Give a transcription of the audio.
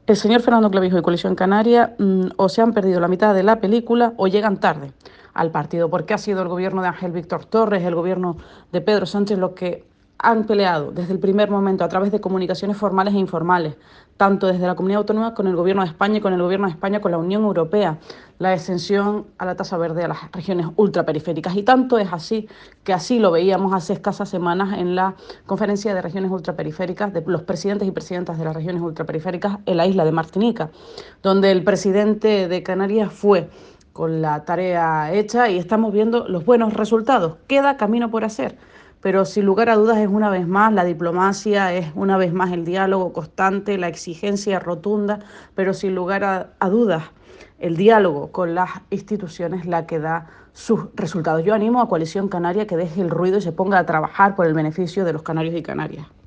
El señor Fernando Clavijo y Coalición Canaria o se han perdido la mitad de la película o llegan tarde al partido, porque ha sido el gobierno de Ángel Víctor Torres, el gobierno de Pedro Sánchez, los que han peleado desde el primer momento a través de comunicaciones formales e informales, tanto desde la Comunidad Autónoma con el Gobierno de España y con el Gobierno de España con la Unión Europea, la exención a la tasa verde a las regiones ultraperiféricas. Y tanto es así que así lo veíamos hace escasas semanas en la conferencia de regiones ultraperiféricas de los presidentes y presidentas de las regiones ultraperiféricas en la isla de Martinica, donde el presidente de Canarias fue con la tarea hecha y estamos viendo los buenos resultados. Queda camino por hacer, pero sin lugar a dudas es una vez más la diplomacia, es una vez más el diálogo constante, la exigencia rotunda, pero sin lugar a dudas el diálogo con las instituciones la que da sus resultados. Yo animo a Coalición Canaria que deje el ruido y se ponga a trabajar por el beneficio de los canarios y canarias.